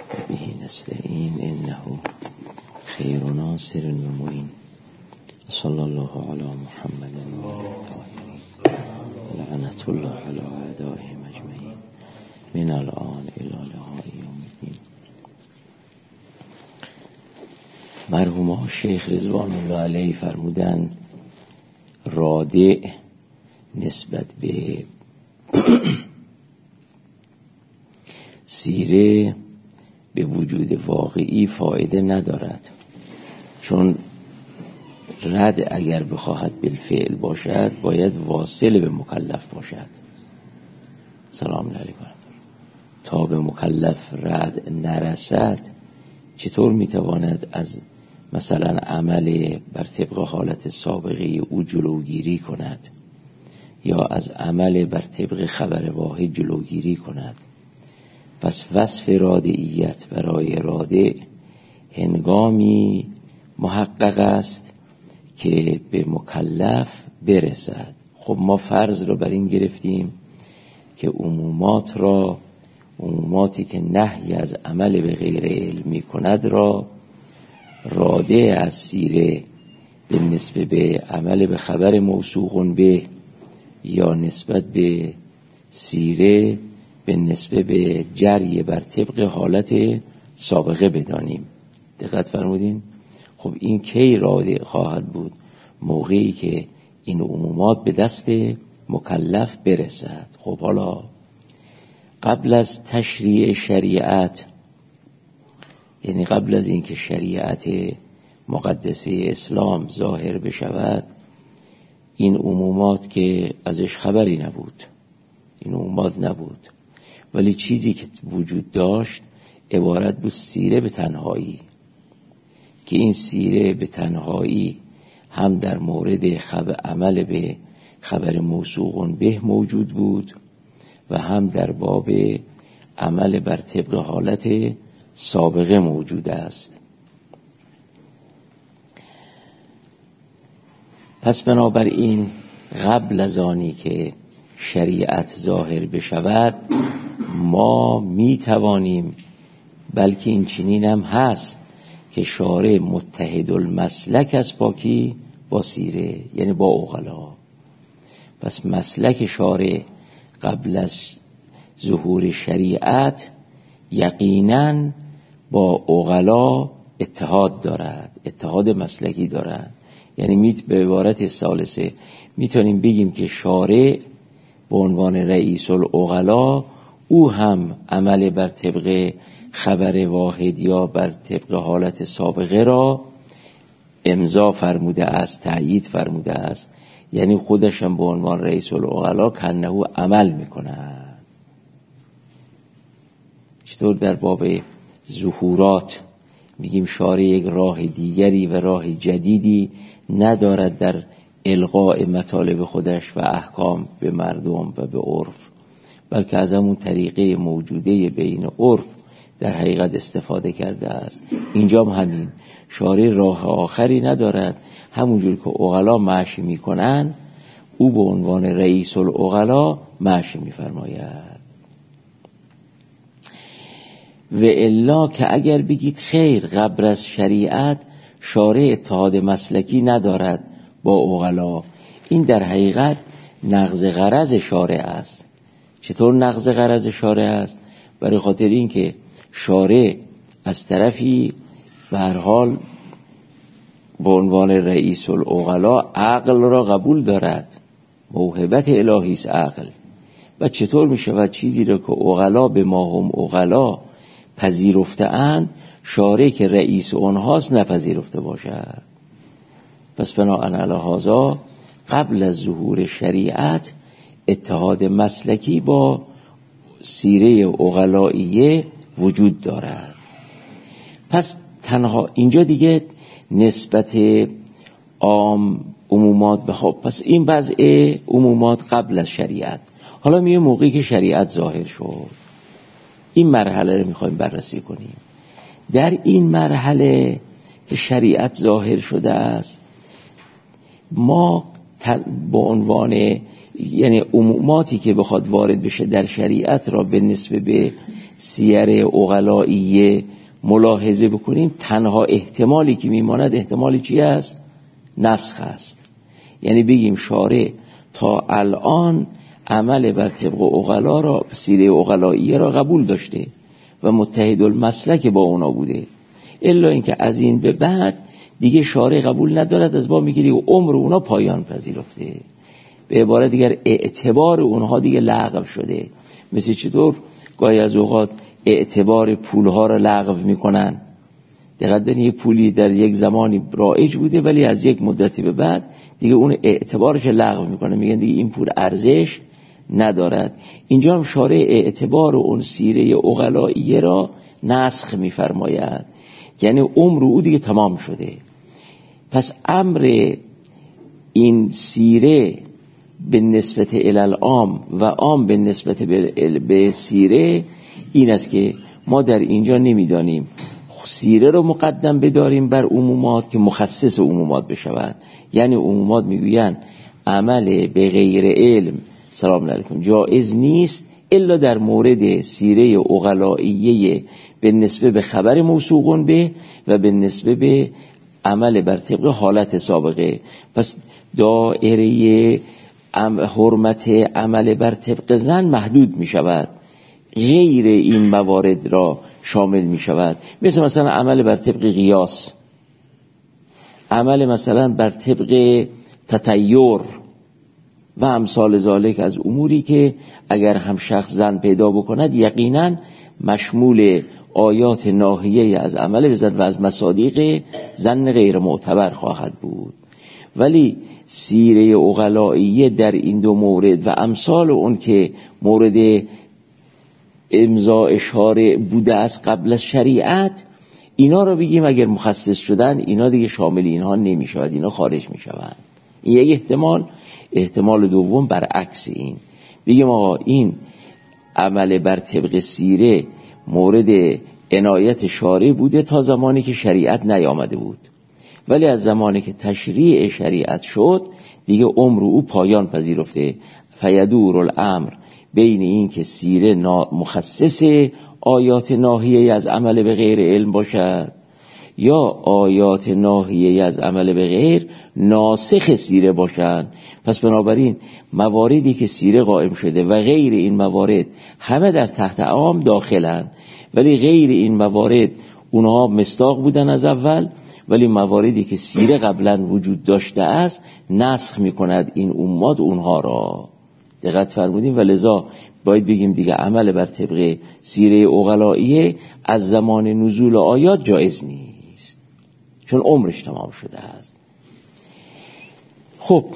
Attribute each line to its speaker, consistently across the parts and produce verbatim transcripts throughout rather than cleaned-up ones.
Speaker 1: به نستعین انه خیر ناصر و معین. صلی الله علی محمد و آله الطاهرین لعنت الله علی اعدائهم اجمعین من الان الی لقاء یوم الدین. مرحوم شیخ رضوان الله علیه فرمودن رادع نسبت به سیره به وجود واقعی فایده ندارد، چون رد اگر بخواهد بالفعل باشد باید واصل به مکلف باشد. سلام علیکم. تا به مکلف رد نرسد چطور میتواند از مثلا عمل بر طبق حالت سابقه او جلوگیری کند یا از عمل بر طبق خبر واحد جلوگیری کند؟ پس وصف رادعیت برای رادع هنگامی محقق است که به مکلف برسد. خب ما فرض رو بر این گرفتیم که عمومات را عموماتی که نهی از عمل به غیر علم می کند را رادع از سیره به نسبت به عمل به خبر موثوق به یا نسبت به سیره به نسبت به جری بر طبق حالت سابقه بدانیم. دقت فرمودین؟ خب این کی رادع خواهد بود؟ موقعی که این عمومات به دست مکلف برسد. خب حالا قبل از تشریع شریعت، یعنی قبل از اینکه شریعت مقدسه اسلام ظاهر بشود، این عمومات که ازش خبری نبود، این عمومات نبود، ولی چیزی که وجود داشت عبارت بود سیره به تنهایی، که این سیره به تنهایی هم در مورد خبر عمل به خبر موثوق به موجود بود و هم در باب عمل بر طبق حالت سابقه موجود است. پس بنابراین قبل از آنی که شریعت ظاهر بشود ما می توانیم، بلکه این چنین هم هست که شارع متحد المسلک از پاکی با سیره، یعنی با عقلا. پس مسلک شارع قبل از ظهور شریعت یقیناً با عقلا اتحاد دارد، اتحاد مسلکی دارد. یعنی میت به عبارت ثالثه میتونیم بگیم که شارع به عنوان رئیس العقلا او هم عمل بر طبق خبر واحد یا بر طبق حالت سابقه را امضا فرموده است، تأیید فرموده است. یعنی خودش هم به عنوان رئیس العقلا کنه عمل میکنه. چطور در باب ظهورات میگیم شارع یک راه دیگری و راه جدیدی ندارد در القاء مطالب خودش و احکام به مردم و به عرف، بلکه از همون طریقه موجوده بین عرف در حقیقت استفاده کرده است. اینجا هم همین شارع راه آخری ندارد، همونجور که عقلا معشی میکنن او به عنوان رئیس العقلا معشی میفرماید. و الا که اگر بگید خیر قبل از شریعت شارع اتحاد مسلکی ندارد با عقلا، این در حقیقت نقض غرض شارع است. چطور نقض غرض شارع است؟ برای خاطر این که شارع از طرفی به هر حال به عنوان رئیس العقلا عقل را قبول دارد، موهبت الهی است عقل. و چطور می شود چیزی را که عقلا به ما هم عقلا پذیرفته اند شارع که رئیس اونهاست نپذیرفته باشد؟ پس بناءً علی هذا قبل از ظهور شریعت اتحاد مسلکی با سیره عقلائیه وجود دارد. پس تنها اینجا دیگه نسبت عام عمومات به خب پس این وضع عمومات قبل از شریعت. حالا میگه موقعی که شریعت ظاهر شد، این مرحله رو میخوایم بررسی کنیم. در این مرحله که شریعت ظاهر شده است ما به عنوان یعنی عموماتی که بخواد وارد بشه در شریعت را به نسبت به سیر عقلائیه ملاحظه بکنیم، تنها احتمالی که میماند احتمالی چی است؟ نسخ است. یعنی بگیم شارع تا الان عمل بر طبق عقلا را، سیره عقلائیه را قبول داشته و متحد المسلک با اونا بوده، الا اینکه از این به بعد دیگه شارع قبول ندارد، از با میگه دیگه عمر اونا پایان پذیرفته، به عبارت دیگر اعتبار اونها دیگه لغو شده. مثل چطور گاهی از اوقات اعتبار پولها را لغو میکنن. دقیقاً یه پولی در یک زمانی رایج بوده ولی از یک مدتی به بعد دیگه اون اعتبارش لغو میکنه، میگن دیگه این پول ارزش ندارد. اینجا هم شارع اعتبار اون سیره عقلائیه را نسخ میفرماید، یعنی عمر او دیگه تمام شده. پس امر این سیره به نسبت الالعام و عام به نسبت به سیره این است که ما در اینجا نمیدانیم سیره رو مقدم بداریم بر عمومات که مخصص عمومات بشود. یعنی عمومات میگوین عمل به غیر علم سلام علیکم جایز نیست الا در مورد سیره عقلائیه به نسبت به خبر موثوقون به و به نسبت به عمل بر طبق حالت سابقه. پس دایره حرمت عمل بر طبق زن محدود می شود، غیر این موارد را شامل می شود. مثل مثلا عمل بر طبق قیاس، عمل مثلا بر طبق تطیر و امثال ذالک از اموری که اگر هم شخص زن پیدا بکند یقینا مشمول آیات ناهیه از عمل بزن و از مصادیق زن غیر معتبر خواهد بود. ولی سیره عقلائیه در این دو مورد و امثال اون که مورد امضاء شارع بوده از قبل از شریعت، اینا رو بگیم اگر مخصص شدن اینا دیگه شامل اینها نمی شود، اینا خارج می شود. این یک احتمال. احتمال دوم برعکس این، بگیم آقا این عمل بر طبق سیره مورد عنایت شارع بوده تا زمانی که شریعت نیامده بود، ولی از زمانی که تشریع شریعت شد دیگه عمر او پایان پذیرفته. فیدور الامر بین این که سیره مخصص آیات ناهیه از عمل به غیر علم باشد یا آیات ناهیه از عمل به غیر ناسخ سیره باشند. پس بنابراین مواردی که سیره قائم شده و غیر این موارد همه در تحت عام داخلن، ولی غیر این موارد اونها مصداق بودن از اول، ولی مواردی که سیره قبلا وجود داشته است نسخ میکند این امت اونها را. دقت فرمودیم. و لذا باید بگیم دیگه عمل بر طبق سیره عقلائیه از زمان نزول آیات جایز نیست، چون عمرش تمام شده است. خب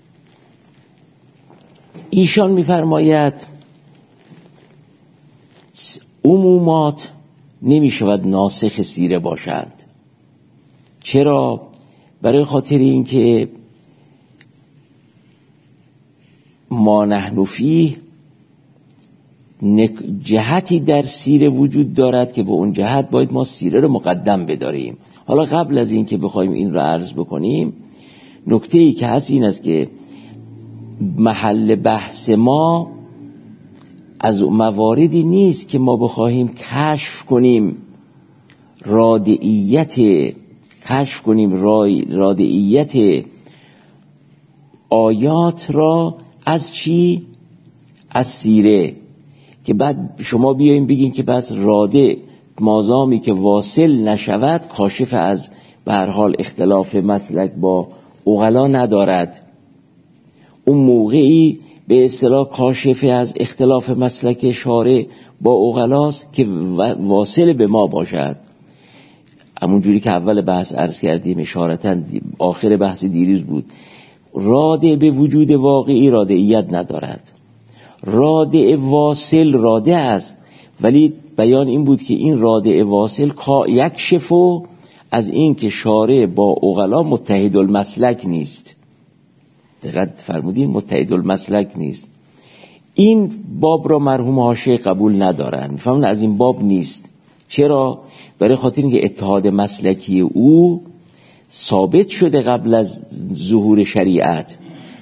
Speaker 1: ایشان میفرماید عمومات نمی شود ناسخ سیره باشند. چرا؟ برای خاطر این که ما نحن فیه جهتی در سیره وجود دارد که به اون جهت باید ما سیره رو مقدم بداریم. حالا قبل از این که بخوایم این رو عرض بکنیم، نکته ای که هست این است که محل بحث ما از مواردی نیست که ما بخواهیم کشف کنیم رادعیت کشف کنیم رادعیت آیات را از چی؟ از سیره، که بعد شما بیاییم بگین که بس راده مازامی که واصل نشود کاشف از به هر حال اختلاف مسلک با عقلا ندارد. اون موقعی به اصطلاح کاشف از اختلاف مسلک شارع با عقلاست که واصل به ما باشد. همون جوری که اول بحث عرض کردیم اشارتاً آخر بحث دیروز بود، راده به وجود واقعی رادعیت ندارد. راده واصل راده است، ولی بیان این بود که این راده واصل یک شفو از این که شارع با عقلا متحد المسلک نیست. دقت فرمودین؟ متحد المسلک نیست. این باب را مرحوم حاشیه قبول ندارن، میفهمن از این باب نیست. چرا؟ برای خاطر اینکه اتحاد مسلکی او ثابت شده قبل از ظهور شریعت.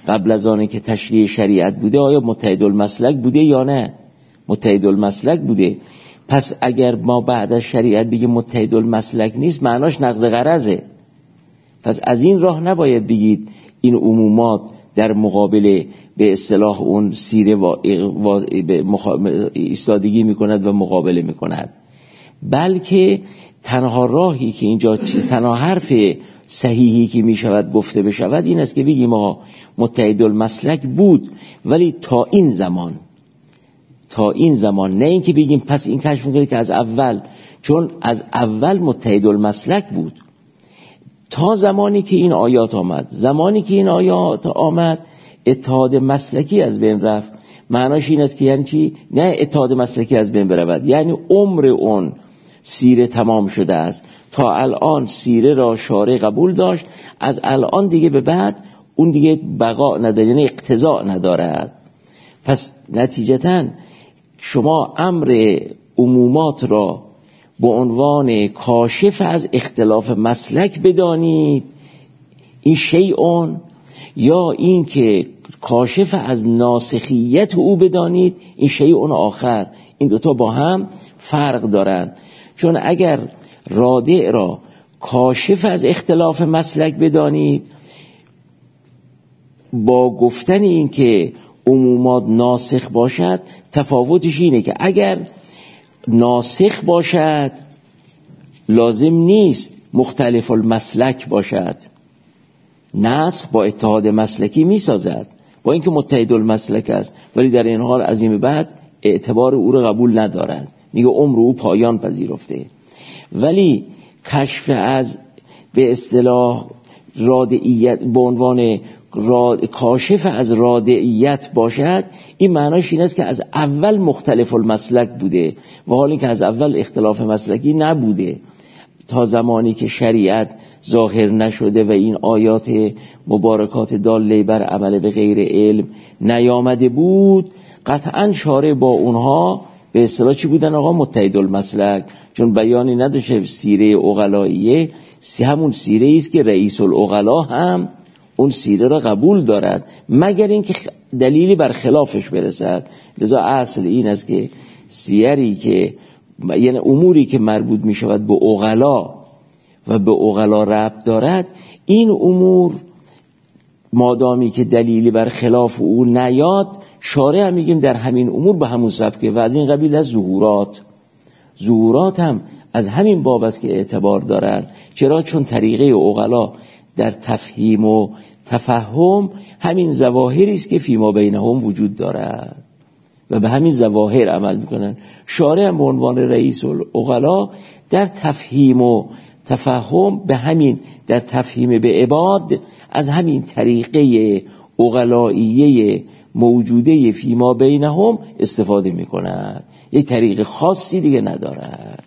Speaker 1: قبل از آنه که تشریع شریعت بوده آیا متحد المسلک بوده یا نه؟ متحد المسلک بوده. پس اگر ما بعد از شریعت بگیم متحد المسلک نیست معناش نقض غرضه. پس از این راه نباید بگید این عمومات در مقابل به اصطلاح اون سیره و و ایستادگی میکند و مقابله میکند، بلکه تنها راهی که اینجا تنها حرف صحیحی که میشود گفته بشود این است که بگیم آقا متحد المسلک بود، ولی تا این زمان تا این زمان، نه اینکه بگیم پس این کشف میکنه که از اول، چون از اول متحد المسلک بود تا زمانی که این آیات آمد. زمانی که این آیات آمد اتحاد مسلکی از بین رفت. معناش این است که یعنی چی؟ نه اتحاد مسلکی از بین برود، یعنی عمر اون سیره تمام شده است. تا الان سیره را شارع قبول داشت، از الان دیگه به بعد اون دیگه بقا نداره، یعنی اقتضا ندارد. پس نتیجتاً شما امر عمومات را به عنوان کاشف از اختلاف مسلک بدانید، این شیعون، یا این که کاشف از ناسخیت او بدانید، این شیعون آخر. این دوتا با هم فرق دارن. چون اگر رادع را کاشف از اختلاف مسلک بدانید، با گفتن این که عمومات ناسخ باشد، تفاوتش اینه که اگر ناسخ باشد لازم نیست مختلف المسلک باشد. نسخ با اتحاد مسلکی می سازد، با اینکه متحد المسلک است، ولی در این حال از این بعد اعتبار او را قبول ندارد، میگه عمر او پایان پذیرفته. ولی کشف از به اصطلاح رادعیت به عنوان راد... کاشف از رادعیت باشد، این معناش این است که از اول مختلف المسلک بوده، و حالی که از اول اختلاف مسلکی نبوده. تا زمانی که شریعت ظاهر نشده و این آیات مبارکات داله بر عمل به غیر علم نیامده بود، قطعا شارع با اونها به اصطلاح چی بودن آقا؟ متحد المسلک. چون بیانی نداشته سیره عقلائیه، سی همون سیره است که رئیس العقلا هم اون سیره را قبول دارد، مگر اینکه دلیلی بر خلافش برسد. لذا اصل این است که سیری که یعنی اموری که مربوط می شود به عقلا و به عقلا ربط دارد، این امور مادامی که دلیلی بر خلاف او نیاد، شارع هم میگیم در همین امور به همون سبکه. و از این قبیل از ظهورات ظهورات هم از همین باب است که اعتبار دارن. چرا؟ چون طریقه عقلا در تفهیم و تفهم همین ظواهری است که فیما بینهم وجود دارد و به همین ظواهر عمل میکنن. شارع هم به عنوان رئیس العقلا در تفهیم و تفهم به همین، در تفهیم به عباد از همین طریقه عقلائیه موجوده فیما بینهم استفاده میکند، یک طریق خاصی دیگه ندارد.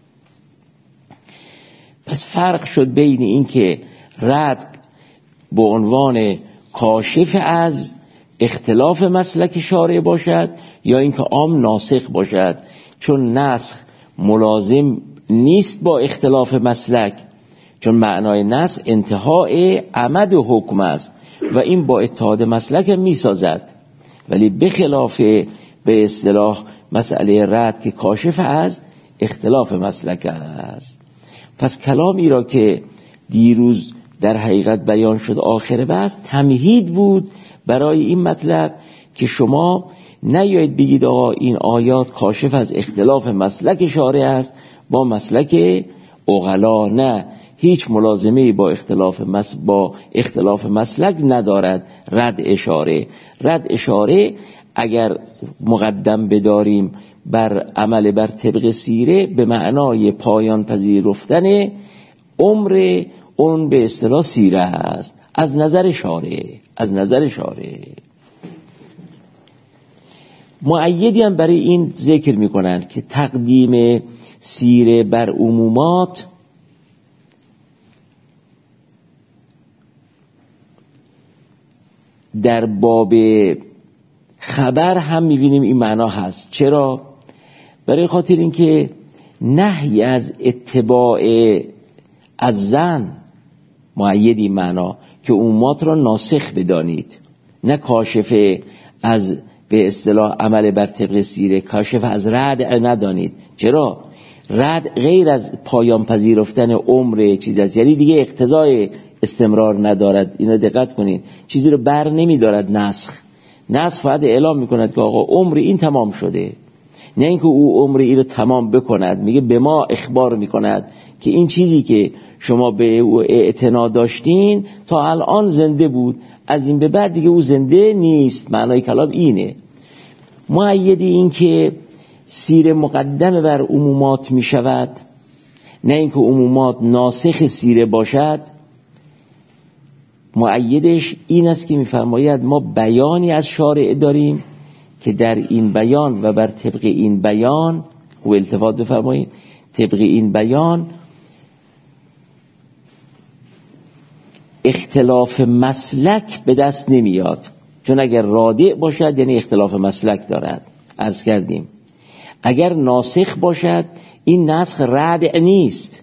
Speaker 1: پس فرق شد بین این که رد به عنوان کاشف از اختلاف مسلک شارع باشد یا اینکه عام ناسخ باشد. چون نسخ ملازم نیست با اختلاف مسلک، چون معنای نسخ انتهای عمد حکم است و این با اتحاد مسلک می سازد، ولی بخلاف به اصطلاح مسئله رد که کاشف از اختلاف مسلک است. پس کلامی را که دیروز در حقیقت بیان شد آخر بحث تمهید بود برای این مطلب که شما نیایید بگید آقا این آیات کاشف از اختلاف مسلک شارع است با مسلک عقلا. نه، هیچ ملازمه‌ای با اختلاف مس با اختلاف مسلک ندارد. رد اشاره رد اشاره اگر مقدم بداریم بر عمل بر طبق سیره، به معنای پایان پذیرفتن عمر اون به اصطلاح سیره است از نظر شارع. از نظر شارع مؤیدی هم برای این ذکر میکنند که تقدیم سیره بر عمومات در باب خبر هم میبینیم این معنا هست. چرا؟ برای خاطر اینکه نهی از اتباع از زن مؤید این معنا که عمومات را ناسخ بدانید، نه کاشف از به اصطلاح عمل بر طبق سیره، کاشف از رد ندانید. چرا؟ رد غیر از پایان پذیرفتن عمر چیز است، یعنی دیگه اقتضای استمرار ندارد. اینو دقت کنید، چیزی رو بر نمیدارد نسخ. نسخ فقط اعلام میکند که آقا عمر این تمام شده، نه اینکه او عمر این رو تمام بکند. میگه به ما اخبار میکند که این چیزی که شما به او اعتنا داشتین تا الان زنده بود، از این به بعد دیگه او زنده نیست. معنای کلام اینه. مؤید این که سیر مقدم بر عمومات می شود، نه اینکه عمومات ناسخ سیره باشد. مؤیدش این است که می‌فرماید ما بیانی از شارع داریم که در این بیان و بر طبق این بیان، و التفات بفرمایید، طبق این بیان اختلاف مسلک به دست نمیاد. چون اگر رادع باشد یعنی اختلاف مسلک دارد، عرض کردیم. اگر ناسخ باشد این نسخ ردع نیست،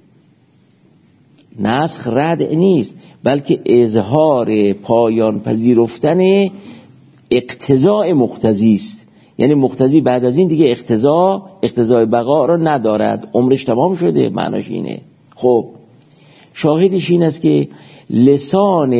Speaker 1: نسخ ردع نیست، بلکه اظهار پایان پذیرفتن اقتضاء مقتضی است. یعنی مقتضی بعد از این دیگه اقتضا اقتضای بقا را ندارد، عمرش تمام شده، معناش اینه. خب شاهدش این است که لسان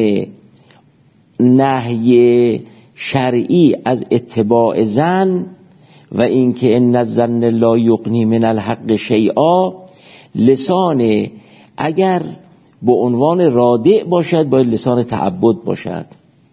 Speaker 1: نهی شرعی از اتباع ظن و اینکه ان الظن لا یغنی من الحق شیئا، لسان اگر به عنوان رادع باشد باید لسان تعبد باشد.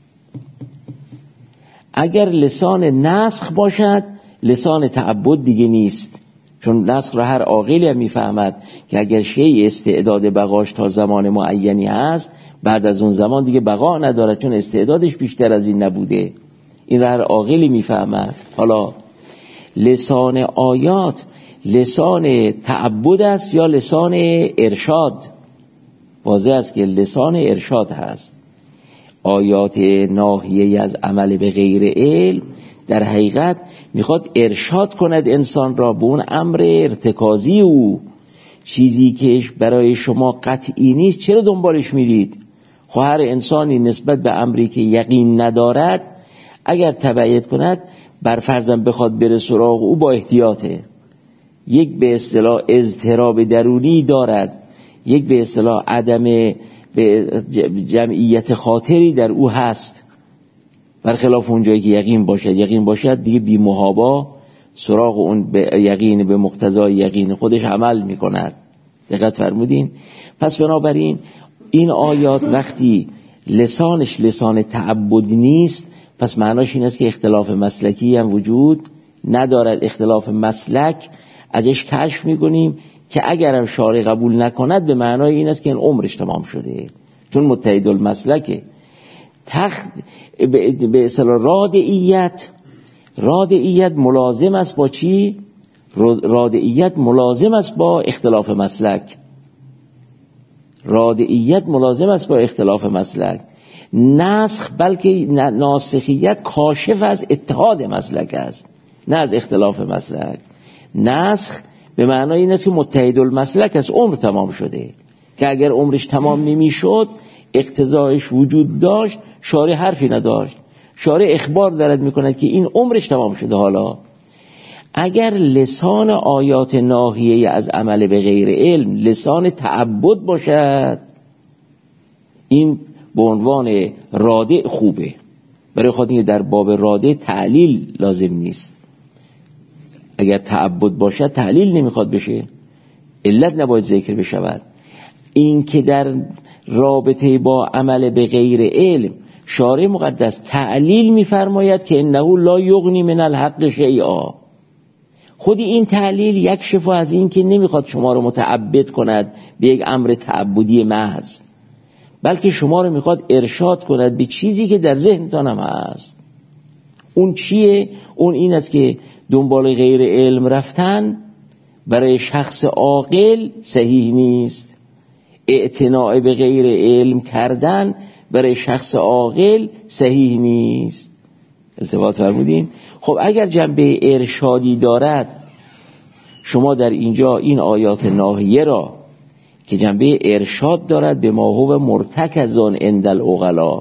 Speaker 1: اگر لسان نسخ باشد لسان تعبد دیگه نیست، چون نسخ را هر عاقلی هم میفهمد که اگر شیء استعداد بقاش تا زمان معینی هست، بعد از اون زمان دیگه بقا ندارد، چون استعدادش بیشتر از این نبوده. این را هر عاقلی میفهمد. حالا لسان آیات لسان تعبد است یا لسان ارشاد؟ واضح است که لسان ارشاد هست. آیات ناهیه از عمل به غیر علم در حقیقت میخواد ارشاد کند انسان را به اون امر ارتکازی او. چیزی که برای شما قطعی نیست چرا دنبالش میرید؟ خب هر انسانی نسبت به امری که یقین ندارد اگر تبعیت کند، بر فرضم بخواد بره سراغ او، با احتیاطه. یک به اصطلاح اضطراب درونی دارد، یک به اصطلاح عدم به جمعیت خاطری در او هست، برخلاف اون جایی که یقین باشد. یقین باشد دیگه بی محابا سراغ اون به یقین، به مقتضای یقین خودش عمل میکند. دقت فرمودین؟ پس بنابراین این آیات وقتی لسانش لسان تعبد نیست، پس معناش این است که اختلاف مسلکی هم وجود ندارد. اختلاف مسلک ازش کشف میکنیم که اگرم شارع قبول نکند به معنای این است که این عمرش تمام شده، چون متحد المسلکه. تخت به اصطلاح رادعیت، رادعیت ملازم است با چی؟ رادعیت ملازم است با اختلاف مسلک. رادعیت ملازم است با اختلاف مسلک. نسخ بلکه ناسخیت کاشف از اتحاد مسلک است، نه از اختلاف مسلک. نسخ به معنای این است که متحد المسلک است، عمر تمام شده، که اگر عمرش تمام نمی شد اقتضایش وجود داشت، شارع حرفی نداشت. شارع اخبار دارد میکند که این عمرش تمام شده. حالا اگر لسان آیات ناهیه از عمل به غیر علم لسان تعبد باشد، این به عنوان رادع خوبه. برای خاطر اینکه در باب رادع تعلیل لازم نیست. اگر تعبد باشد تعلیل نمیخواد بشه، علت نباید ذکر بشود. این که در رابطه با عمل به غیر علم شارع مقدس تعلیل میفرماید که انه لا یغنی من الحق شیئا، خودی این تعلیل یک شفا از این که نمیخواد شما رو متعبد کند به یک امر تعبدی محض، بلکه شما رو میخواد ارشاد کند به چیزی که در ذهنتان هم هست. اون چیه؟ اون این است که دنبال غیر علم رفتن برای شخص عاقل صحیح نیست. اعتناع به غیر علم کردن برای شخص عاقل صحیح نیست. التفات فرمودین؟ خب اگر جنبه ارشادی دارد، شما در اینجا این آیات ناهیه را که جنبه ارشاد دارد به ما هو مرتکزان عند العقلا،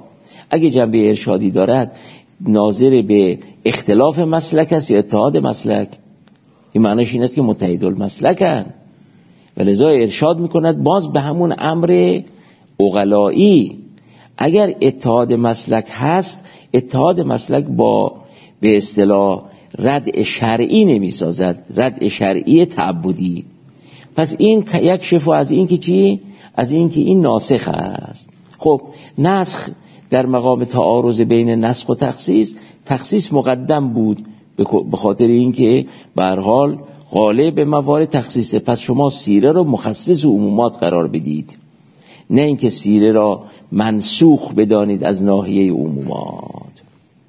Speaker 1: اگه جنبه ارشادی دارد ناظر به اختلاف مسلک است یا اتحاد مسلک؟ این معنیش این است که متحد المسلکن و لذا ارشاد میکند باز به همون امر عقلایی. اگر اتحاد مسلک هست، اتحاد مسلک با به اصطلاح ردع شرعی نمیسازد، ردع شرعی تعبدی. پس این یک شفا از این که چی؟ از این که این ناسخ است. خب نسخ در مقام تعارض بین نسخ و تخصیص، تخصیص مقدم بود به خاطر اینکه به هر حال غالب موارد تخصیص. پس شما سیره را مخصص و عمومات قرار بدید، نه اینکه سیره را منسوخ بدانید از ناحیه عمومات.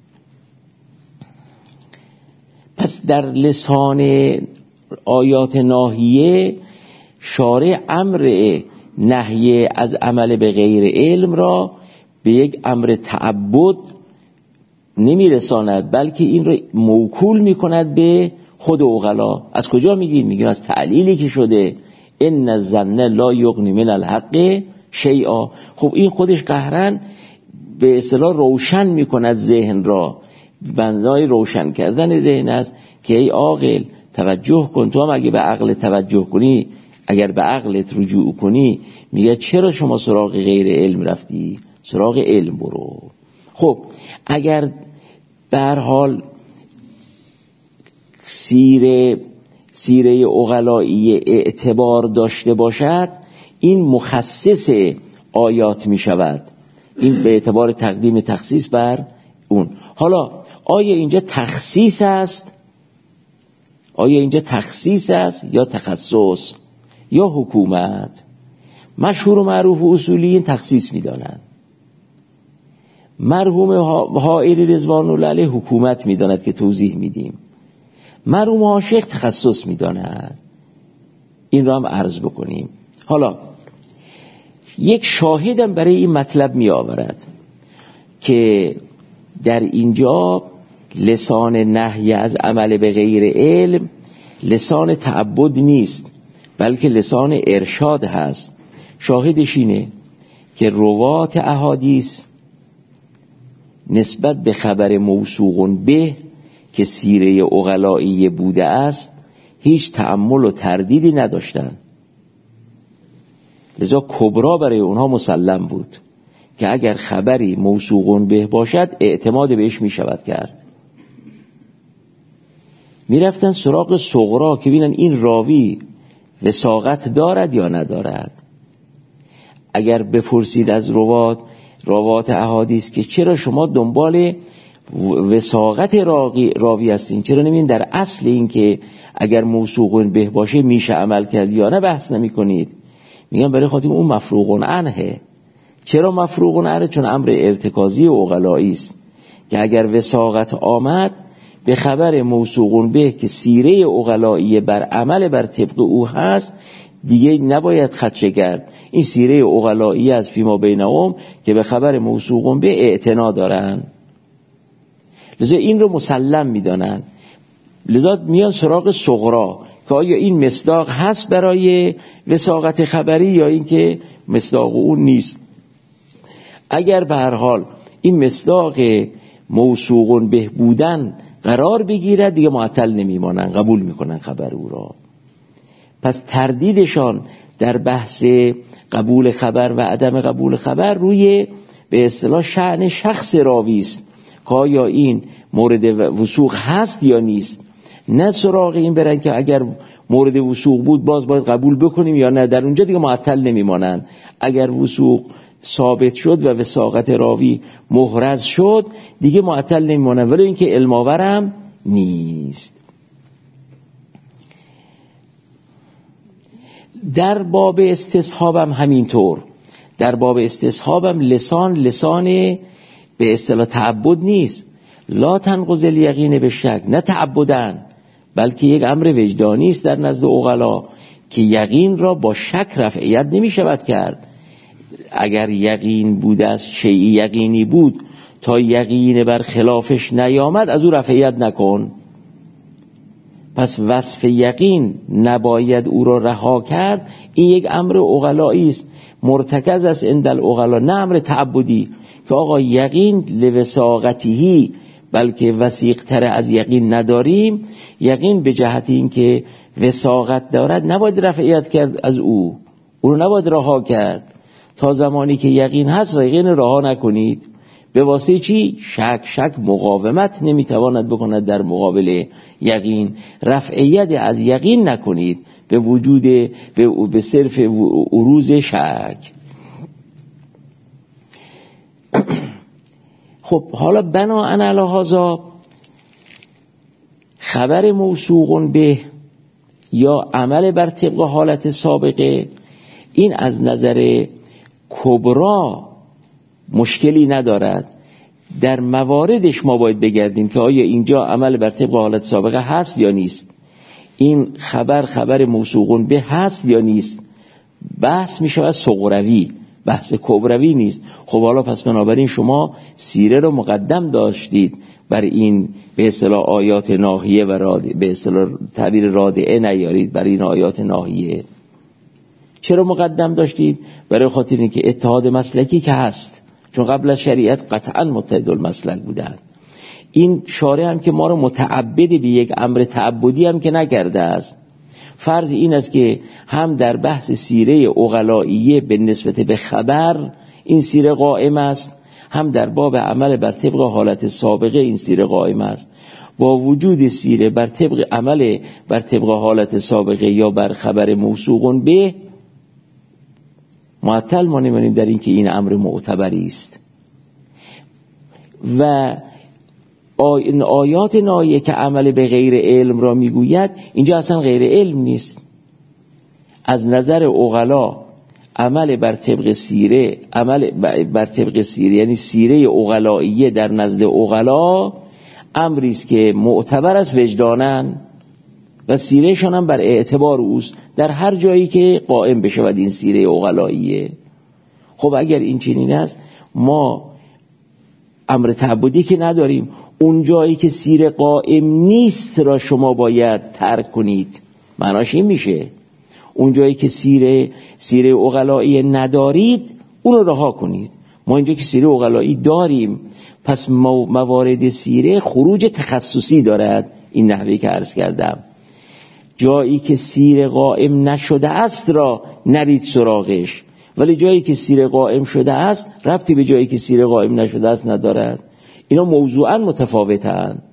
Speaker 1: پس در لسان آیات ناهیه شارع امر نهی از عمل به غیر علم را به یک امر تعبد نمی رساند، بلکه این را موکول می کند به خود عقلا. از کجا میگید؟ میگیم از تعلیلی که شده ان الظن لا یغنی من الحق شیئا. خب این خودش قهرن به اصطلاح روشن می کند ذهن را، بنای روشن کردن ذهن است که ای عاقل توجه کن. تو هم اگه به عقل توجه کنی، اگر به عقلت رجوع کنی، میگه چرا شما سراغ غیر علم رفتی؟ سراغ علم برو. خب اگر به هر حال سیره سیره عقلایی اعتبار داشته باشد، این مخصص آیات می شود، این به اعتبار تقدیم تخصیص بر اون. حالا آیا اینجا تخصیص است؟ آیا اینجا تخصیص است یا تخصص یا حکومت؟ مشهور و معروف و اصولیین تخصیص می دانند، مرحوم حائری رضوان الله علیه حکومت می داند که توضیح می دیم، مرحوم عاشق تخصص می داند. این را هم عرض بکنیم. حالا یک شاهدم برای این مطلب می آورد که در اینجا لسان نهی از عمل به غیر علم لسان تعبد نیست، بلکه لسان ارشاد هست. شاهدش اینه که روات احادیث نسبت به خبر موثوق به که سیره عقلایی بوده است هیچ تأمل و تردیدی نداشتند، لذا کبرا برای اونها مسلم بود که اگر خبری موثوق به باشد اعتماد بهش می شود کرد. می رفتن سراغ صغرا که بینن این راوی وثاقت دارد یا ندارد. اگر بپرسید از روات روات احادیث که چرا شما دنبال وثاقت راوی هستین، چرا نمیدین در اصل این که اگر موثوق به باشه میشه عمل کرد یا نه بحث نمی کنید؟ میگن برای خاطر اون مفروغ عنه. چرا مفروغ عنه؟ چون امر ارتکازی و عقلایی است که اگر وثاقت آمد به خبر موثوق به که سیره عقلایی بر عمل بر طبق او هست دیگه نباید خدشه کرد. این سیره عقلایی از فیما بینهم که به خبر موثوق به اعتنا دارن، لذا این رو مسلم میدانن، لذا میان سراغ صغرا که آیا این مصداق هست برای وثاقت خبری یا این که مصداق اون نیست. اگر به هر حال این مصداق موثوق به بودن قرار بگیرد دیگه معطل نمیمانن، قبول میکنن خبر او را. پس تردیدشان در بحث قبول خبر و عدم قبول خبر روی به اصطلاح شأن شخص راوی است که آیا این مورد وثوق هست یا نیست، نه سراغ این برن که اگر مورد وثوق بود باز باید قبول بکنیم یا نه. در اونجا دیگه معطل نمیمانن. اگر وثوق ثابت شد و وثاقت راوی محرز شد دیگه معطل نمیمانن، ولی اینکه علم آورم نیست. در باب استصحابم همینطور. در باب استصحابم لسان لسان به اصطلاح تعبد نیست. لا تنقض الیقین به شک، نه تعبدن، بلکه یک امر وجدانی است در نزد عقلا که یقین را با شک رفعیت نمی شود کرد. اگر یقین بود از شیئی یقینی بود تا یقین بر خلافش نیامد از او رفعیت نکن. پس وصف یقین نباید او را رها کرد. این یک امر عقلایی است، مرتکز است عند العقلا، نه امر تعبدی که آقا یقین لوساقتیهی، بلکه وثیق تر از یقین نداریم. یقین به جهت این که وثاقت دارد نباید رفعیت کرد از او، او رو نباید رها کرد. تا زمانی که یقین هست یقین رها نکنید. به واسطه چی؟ شک. شک مقاومت نمیتواند بکند در مقابل یقین. رفعیت از یقین نکنید به وجود به, به صرف عروض شک. خب حالا بناء علی هذا خبر موثوق به یا عمل بر طبق حالت سابقه، این از نظر کبرا مشکلی ندارد. در مواردش ما باید بگردیم که آیا اینجا عمل بر طبق حالت سابقه هست یا نیست، این خبر خبر موثوق به هست یا نیست. بحث میشه از صغروی، بحث کبروی نیست. خب حالا پس بنابراین شما سیره رو مقدم داشتید بر این به اصطلاح آیات ناهیه و راد... به اصطلاح تعبیر رادعه نیارید بر این آیات ناهیه. چرا مقدم داشتید؟ برای خاطر اینکه اتحاد مسلکی که هست، چون قبل از شریعت قطعا متحد المسلک بودن. این شارع هم که ما رو متعبد به یک امر تعبدی هم که نکرده است. فرض این است که هم در بحث سیره عقلائیه به نسبت به خبر این سیره قائم است، هم در باب عمل بر طبق حالت سابقه این سیره قائم است. با وجود سیره بر طبق عمل بر طبق حالت سابقه یا بر خبر موثوق به، معطل ما نمی‌بینیم در این که این امر معتبری است. و این آیات ناهیه که عمل به غیر علم را میگوید، اینجا اصلا غیر علم نیست. از نظر عقلا عمل بر طبق سیره، عمل بر طبق سیره یعنی سیره عقلائیه در نزد عقلا امری است که معتبر است وجدانن و سیرهشان هم بر اعتبار اوست در هر جایی که قائم بشود این سیره عقلائیه. خب اگر این چنین است، ما امر تعبدی که نداریم، اون جایی که سیره قائم نیست را شما باید ترک کنید. معناش این میشه اون جایی که سیره سیره عقلایی ندارید اون رو رها کنید. ما اینجا که سیره عقلایی داریم، پس موارد سیره خروج تخصصی دارد. این نحوی که عرض کردم، جایی که سیره قائم نشده است را نرید سراغش، ولی جایی که سیره قائم شده است ربطی به جایی که سیره قائم نشده است ندارد. اینا موضوعاً متفاوتن،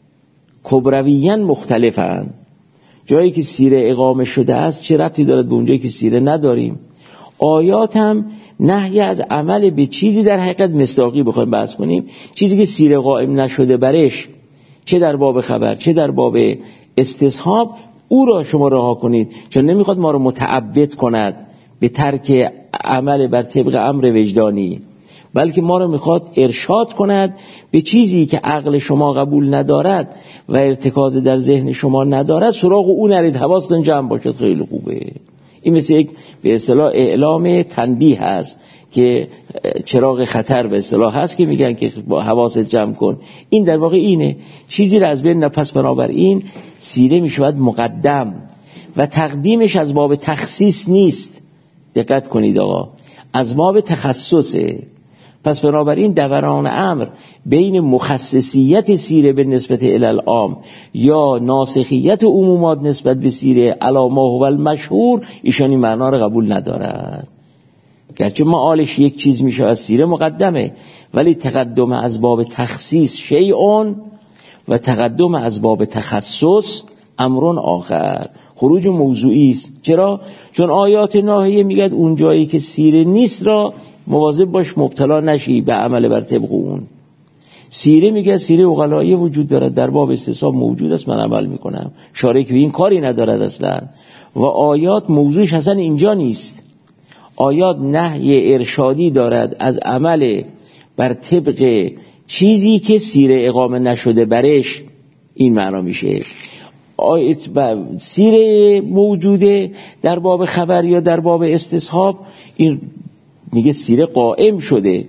Speaker 1: کبرویاً مختلفن. جایی که سیره اقامه شده است چه ربطی دارد به اونجایی که سیره نداریم. آیات هم نهی از عمل به چیزی در حقیقت مصداقی بخوایم بحث کنیم، چیزی که سیره قائم نشده برش، چه در باب خبر چه در باب استصحاب، او را شما رها کنید، چون نمیخواد ما رو متعبد کند به ترک عمل بر طبق امر وجدانی، بلکه ما رو میخواد ارشاد کند به چیزی که عقل شما قبول ندارد و ارتکاز در ذهن شما ندارد، سراغ او نرید، حواستون جمع باشد. خیلی خوبه. این مثل یک به اصطلاح اعلام تنبیه هست که چراغ خطر به اصطلاح هست که میگن که با حواست جمع کن. این در واقع اینه، چیزی را از بین نپس. بنابراین سیره میشود مقدم و تقدیمش از باب تخصیص نیست. دقت کنید آقا، از باب تخصصه. پس بنابراین دوران امر بین مخصصیت سیره به نسبت الالعام یا ناسخیت عمومات نسبت به سیره علامه و المشهور، ایشان این معنا رو قبول ندارد. گرچه معالش یک چیز میشه از سیره مقدمه، ولی تقدم از باب تخصیص شیعون و تقدم از باب تخصص امرون آخر، خروج موضوعی است. چرا؟ چون آیات ناهیه میگد اون جایی که سیره نیست را مواظب باش مبتلا نشی به عمل بر طبق اون. سیره میگه سیره عقلایی وجود دارد، در باب استصحاب موجود است، من عمل میکنم، شارع که این کاری ندارد اصلا. و آیات موضوعش اصلا اینجا نیست. آیات نهی ارشادی دارد از عمل بر طبق چیزی که سیره اقامه نشده برش. این معنا میشه آیت سیره موجوده در باب خبر یا در باب استصحاب، این میگه سیره قائم شده،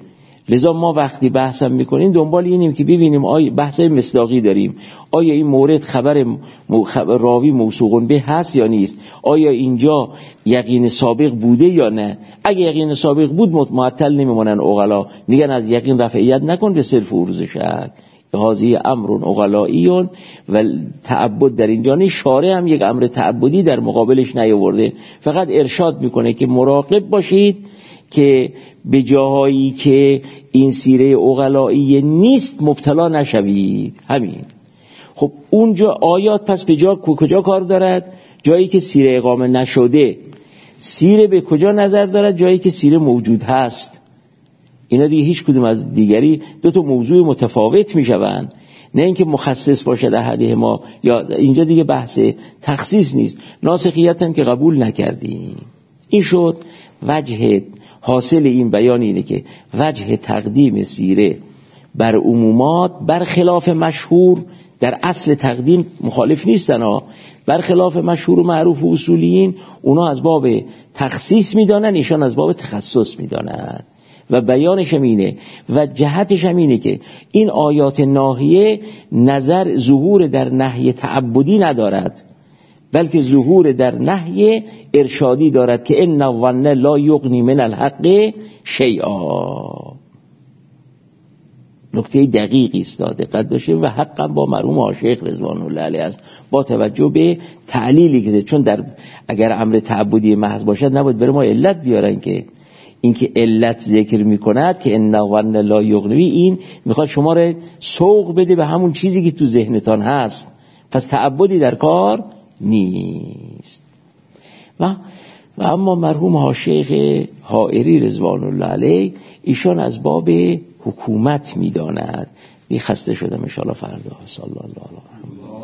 Speaker 1: لذا ما وقتی بحثم میکنیم دنبال اینیم که ببینیم آیا بحث مصداقی داریم، آیا این مورد خبر, خبر راوی موثوق به هست یا نیست، آیا اینجا یقین سابق بوده یا نه. اگه یقین سابق بود معطل نمیمونن عقلا، میگن از یقین رفعیت نکن به صرف عروض شک، هذه امر عقلایی و تعبد در اینجا نیست. شارع هم یک امر تعبدی در مقابلش نیاورده، فقط ارشاد میکنه که مراقب باشید که به جاهایی که این سیره عقلایی نیست مبتلا نشوید. همین. خب اونجا آیات پس به جا کجا کار دارد؟ جایی که سیره اقامه نشده. سیره به کجا نظر دارد؟ جایی که سیره موجود هست. اینا دیگه هیچ کدوم از دیگری دو تا موضوع متفاوت میشوند، نه اینکه مخصص باشد احدهما، یا اینجا دیگه بحث تخصیص نیست. ناسخیت هم که قبول نکردیم. این شد وجه حاصل این بیان اینه که وجه تقدیم سیره بر عمومات برخلاف مشهور، در اصل تقدیم مخالف نیستن ها، برخلاف مشهور و معروف و اصولیین، اونا از باب تخصیص میدانن، ایشان از باب تخصص میدانن. و بیانش اینه و جهتش اینه که این آیات ناهیه نظر ظهور در نهی تعبدی ندارد، بلکه ظهور در نهی ارشادی دارد که ان الظن لا یغنی من الحق شیئا. نکته دقیقی است دقت داشته و حقا با مرحوم آشیخ رضوان الله علیه است، با توجه به تعلیلی که چون در اگر امر تعبدی محض باشد نباید بر ما علت بیارن که اینکه علت ذکر میکند که ان الظن لا یغنی، این میخواد شما رو سوق بده به همون چیزی که تو ذهنتان هست، پس تعبدی در کار نیست. و و اما مرحوم آشیخ حائری رضوان الله علیه ایشان از باب حکومت میداند. دی خسته شدم ان شاء الله فردا. صلی الله علیه و